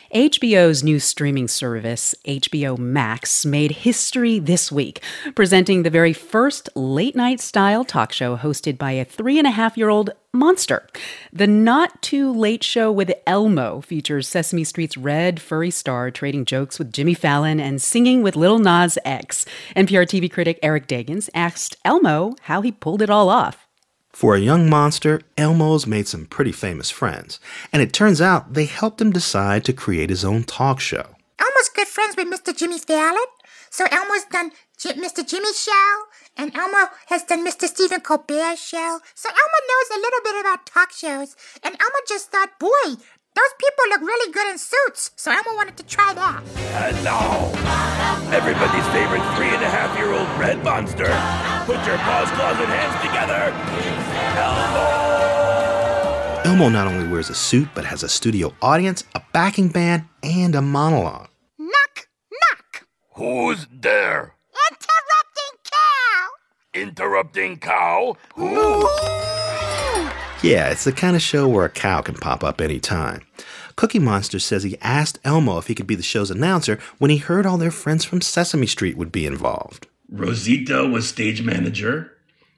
HBO's new streaming service, HBO Max, made history this week, presenting the very first late-night style talk show hosted by a 3.5-year-old monster. The Not Too Late Show with Elmo features Sesame Street's red, furry star trading jokes with Jimmy Fallon and singing with Lil Nas X. NPR TV critic Eric Deggans asked Elmo how he pulled it all off. For a young monster, Elmo's made some pretty famous friends, and it turns out they helped him decide to create his own talk show. Elmo's good friends with Mr. Jimmy Fallon, so Elmo's done Mr. Jimmy's show, and Elmo has done Mr. Stephen Colbert's show, so Elmo knows a little bit about talk shows, and Elmo just thought, boy, those people look really good in suits, so Elmo wanted to try that. And now, everybody's favorite 3.5-year-old red monster. Put your paws, claws, and hands together. Elmo! Elmo not only wears a suit, but has a studio audience, a backing band, and a monologue. Knock, knock. Who's there? Interrupting cow. Interrupting cow? Who? Yeah, it's the kind of show where a cow can pop up anytime. Cookie Monster says he asked Elmo if he could be the show's announcer when he heard all their friends from Sesame Street would be involved. Rosita was stage manager.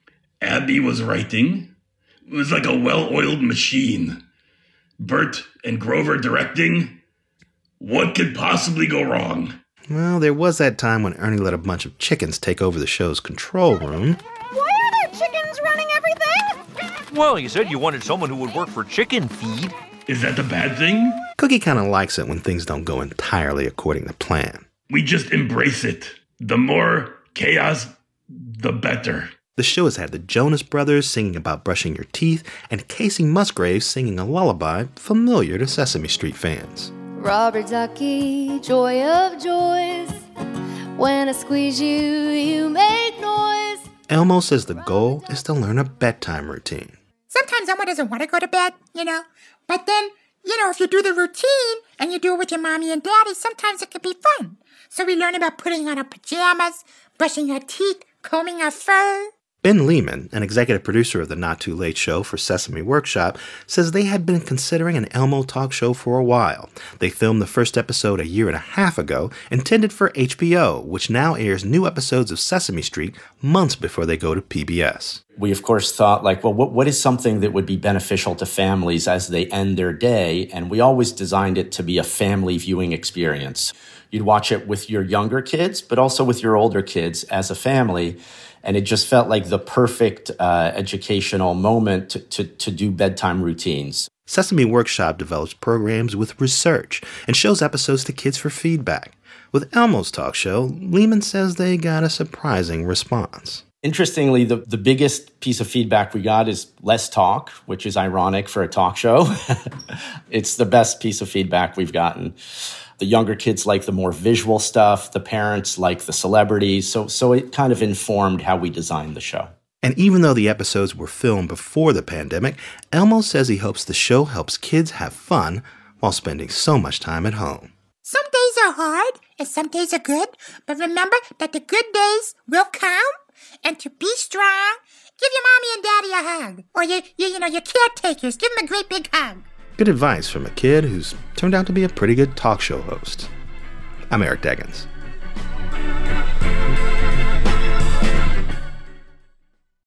Abby was writing. It was like a well-oiled machine. Bert and Grover directing. What could possibly go wrong? Well, there was that time when Ernie let a bunch of chickens take over the show's control room. Why are there chickens running everything? Well, you said you wanted someone who would work for Chicken Feed. Is that the bad thing? Cookie kind of likes it when things don't go entirely according to plan. We just embrace it. The more chaos, the better. The show has had the Jonas Brothers singing about brushing your teeth and Casey Musgraves singing a lullaby familiar to Sesame Street fans. Rubber ducky, joy of joys. When I squeeze you, you make noise. Elmo says the goal is to learn a bedtime routine. Sometimes Elmo doesn't want to go to bed, But then, if you do the routine and you do it with your mommy and daddy, sometimes it can be fun. So we learn about putting on our pajamas, brushing our teeth, combing our fur. Ben Lehman, an executive producer of the Not Too Late Show for Sesame Workshop, says they had been considering an Elmo talk show for a while. They filmed the first episode a year and a half ago, intended for HBO, which now airs new episodes of Sesame Street months before they go to PBS. We, of course, thought, what is something that would be beneficial to families as they end their day? And we always designed it to be a family viewing experience. You'd watch it with your younger kids, but also with your older kids as a family. And it just felt like the perfect educational moment to do bedtime routines. Sesame Workshop develops programs with research and shows episodes to kids for feedback. With Elmo's talk show, Lehman says they got a surprising response. Interestingly, the biggest piece of feedback we got is less talk, which is ironic for a talk show. It's the best piece of feedback we've gotten. The younger kids like the more visual stuff. The parents like the celebrities. So it kind of informed how we designed the show. And even though the episodes were filmed before the pandemic, Elmo says he hopes the show helps kids have fun while spending so much time at home. Some days are hard and some days are good, but remember that the good days will come. And to be strong, give your mommy and daddy a hug. Or your caretakers, give them a great big hug. Good advice from a kid who's turned out to be a pretty good talk show host. I'm Eric Deggans.